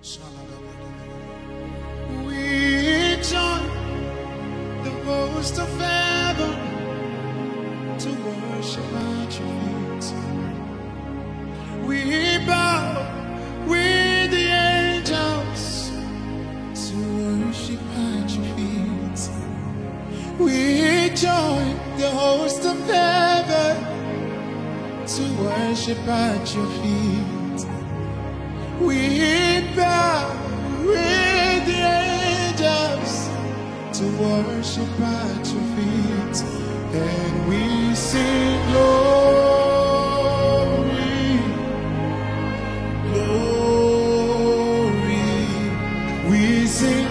We join the host of heaven to worship at your feet. We bow with the angels to worship at your feet. We join the host of heaven to worship at your feet. We bow with the angels to worship at your feet, and we sing glory, glory. We sing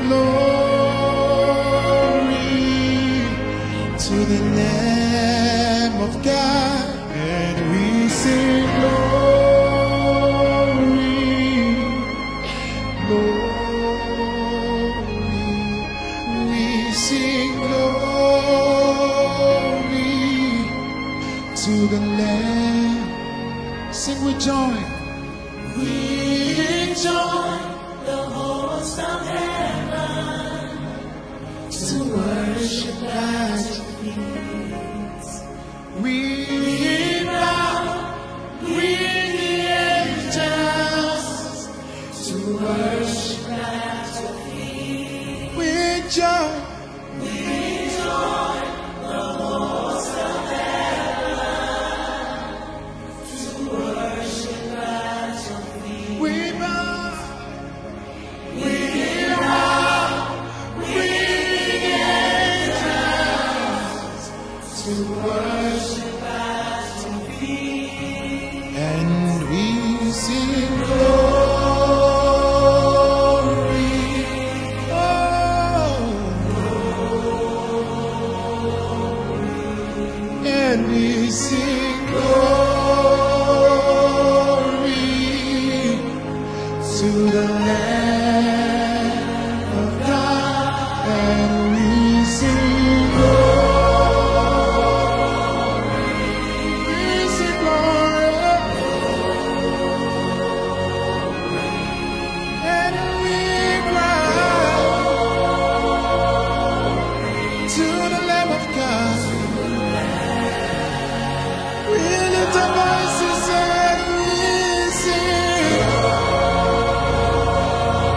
glory to the Lamb of God, and we sing glory, glory. We sing glory to the Lamb. Sing with joy. We join the host of heaven to worship at your feet. We bow with the angels to worship at your feet. We join the host of heaven to worship at your feet. We bow with the angels to worship at your feet, and we sing glory, oh, and we sing glory to the Lamb of God, and we sing glory, we sing glory, and we cry to the Lamb of God. We lift our voices and we sing.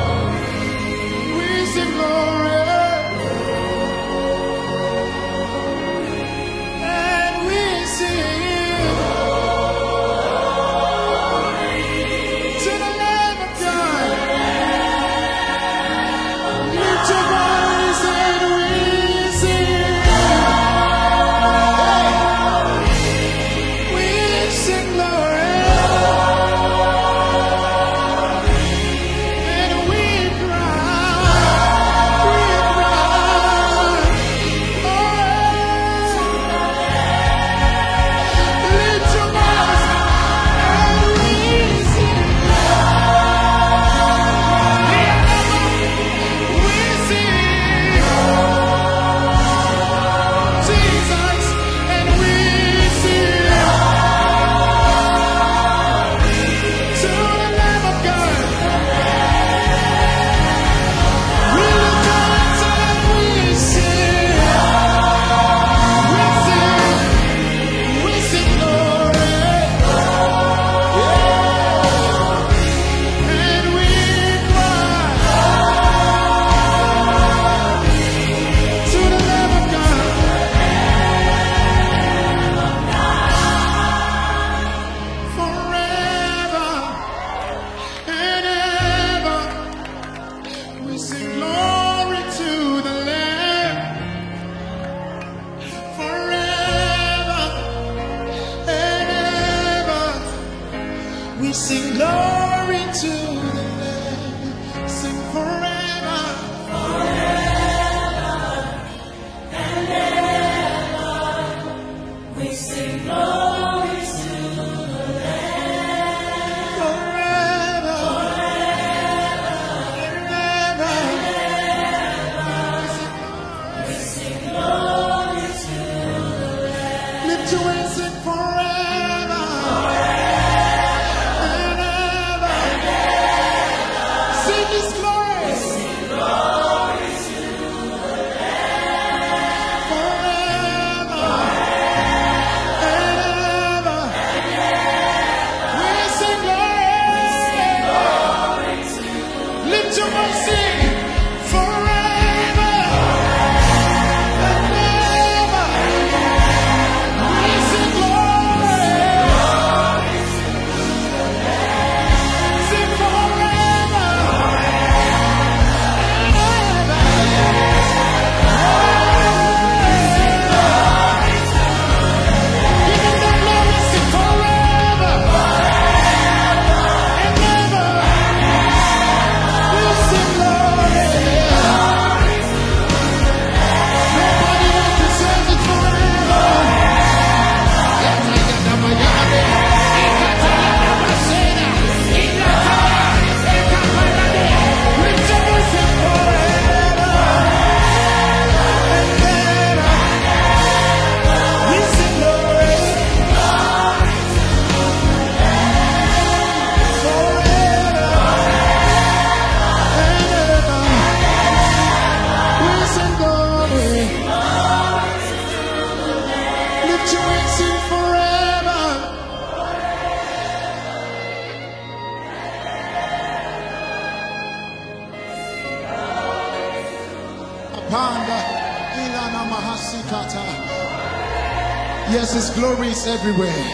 Yes, His glory is everywhere.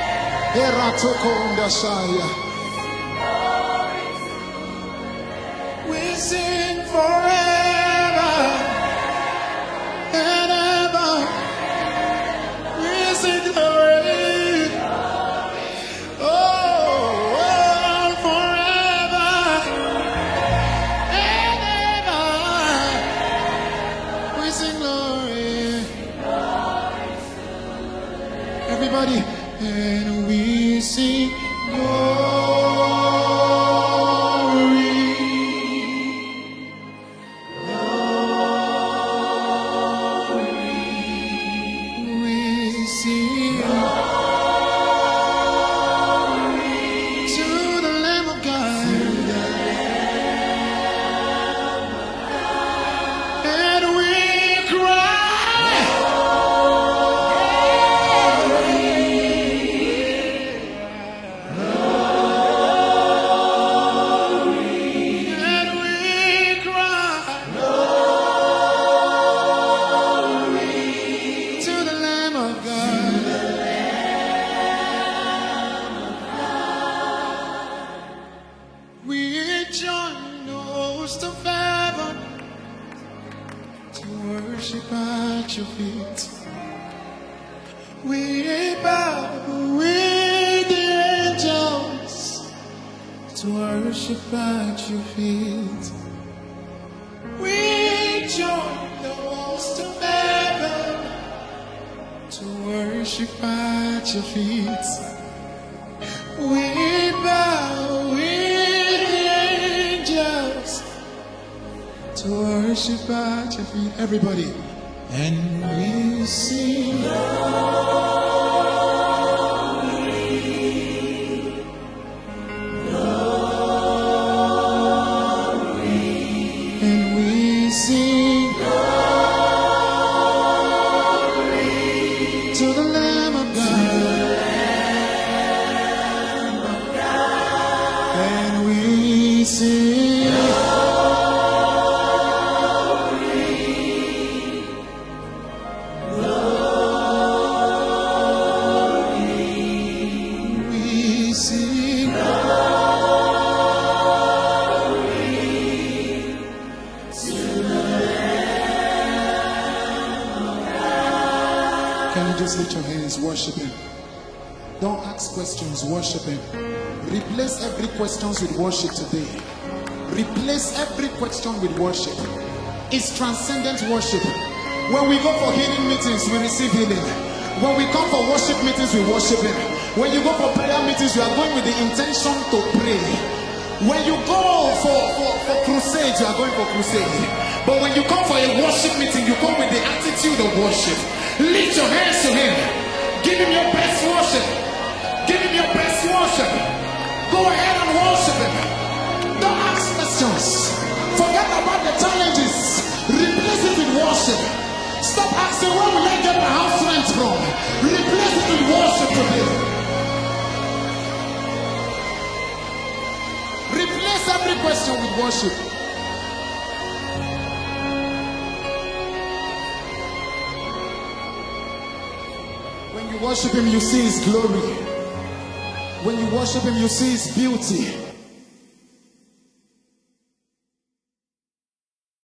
We sing forever and ever. We sing glory. Oh, forever and ever. We sing glory. Everybody, and we sing glory. We sing glory to the Lamb of God. And we cry. Worship at your feet. We bow with the angels to worship at your feet. We join the host of heaven to worship at your feet. We bow with the angels to worship at your feet. Everybody. And we sing glory, glory. And we sing glory to the Lamb of God. And we sing just lift your hands, worship Him. Don't ask questions, worship Him. Replace every question with worship today. Replace every question with worship. It's transcendent worship. When we go for healing meetings, we receive healing. When we come for worship meetings, we worship Him. When you go for prayer meetings, you are going with the intention to pray. When you go for crusade, you are going for crusade. But when you come for a worship meeting, you come with the attitude of worship. Lift your hands to Him. Give Him your best worship. Give Him your best worship. Go ahead and worship Him. Don't ask questions. Forget about the challenges. Replace it with worship. Stop asking, where will I get my house rent from? Replace it with worship today. Replace every question with worship. When you worship Him, you see His glory. When you worship Him, you see His beauty.